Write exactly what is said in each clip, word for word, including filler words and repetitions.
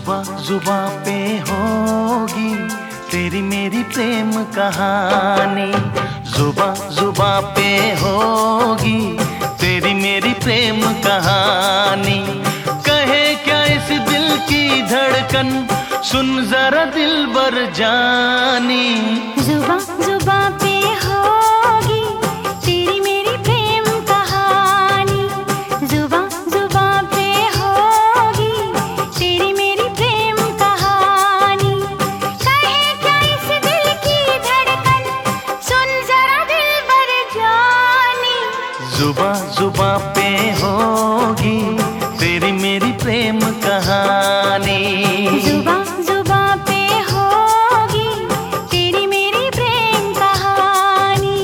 जुबां जुबां पे होगी तेरी मेरी प्रेम कहानी। जुबां जुबां पे होगी तेरी मेरी प्रेम कहानी। कहे क्या इस दिल की धड़कन, सुन जरा दिलबर जानी। जुबां जुबां पे होगी तेरी मेरी प्रेम कहानी। जुबां जुबां पे होगी तेरी मेरी प्रेम कहानी। कहे क्या इस दिल की धड़कन, सुन जरा दिलबर जानी। जुबां जुबां पे होगी तेरी मेरी प्रेम कहानी। जुबां जुबां पे होगी तेरी मेरी प्रेम कहानी।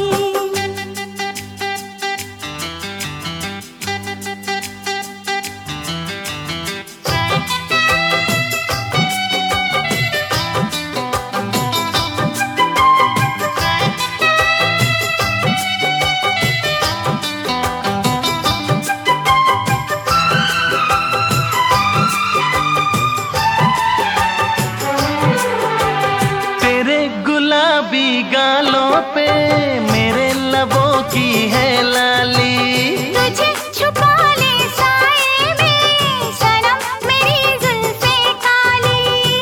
गुलाबी गालों पे मेरे लबों की है लाली। तुझे छुपा ले साए में सनम मेरी जुल्फे काली।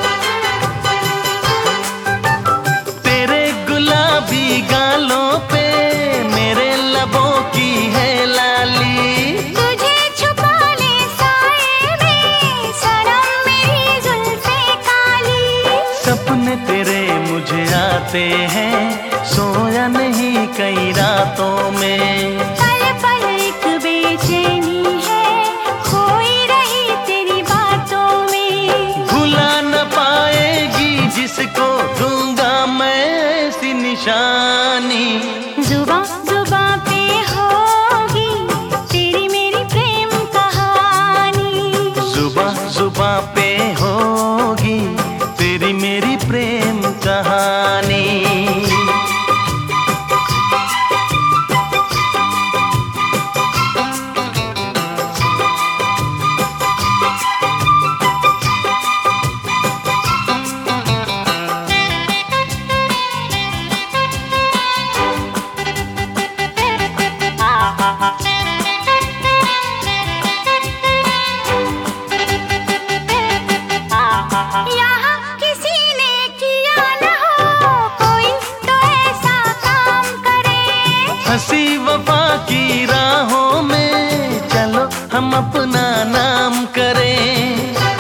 तेरे गुलाबी गालों पे मेरे लबों की है लाली। तुझे छुपा ले साए में सनम मेरी जुल्फे काली। सपने तेरे मुझे आते हैं, सोया नहीं कई रातों में। पल पल एक बेचैनी है, खोई रही तेरी बातों में। भुला न पाएगी जिसको दूंगा मैं ऐसी निशानी। जुबां जुबां पे होगी तेरी मेरी प्रेम कहानी। जुबां जुबां पे होगी तेरी मेरी प्रेम कहानी। यहाँ किसी ने किया न हो कोई तो ऐसा काम करे। हंसी वफा की राहों में चलो हम अपना नाम करें।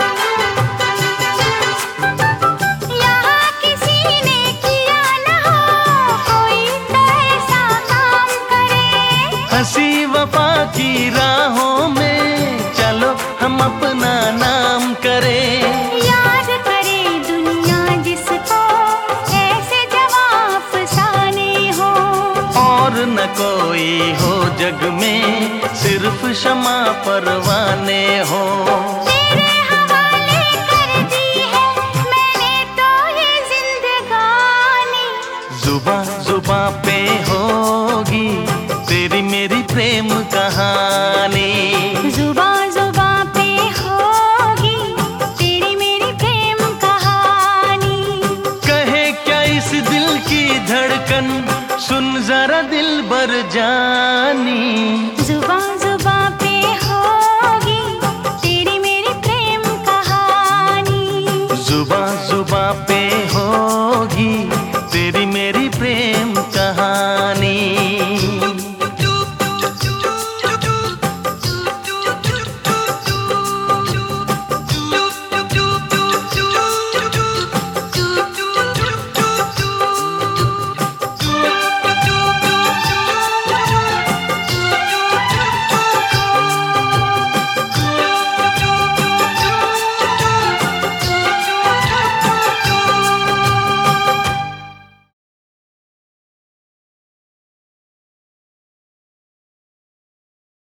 यहाँ किसी ने किया न हो कोई तो ऐसा काम करे। हंसी वफा की राहों में चलो हम अपना नाम करें। याद करे दुनिया जिसको ऐसे जवां अफसाने हो। और न कोई हो जग में सिर्फ शमा परवाने हो। तेरे हवाले कर दी है मैंने तो ये जिंदगानी। जुबां जुबां पे होगी तेरी मेरी प्रेम कहानी। जुबां जुबां पे होगी तेरी मेरी प्रेम कहानी। कहे क्या इस दिल की धड़कन, सुन जरा दिलबर जानी।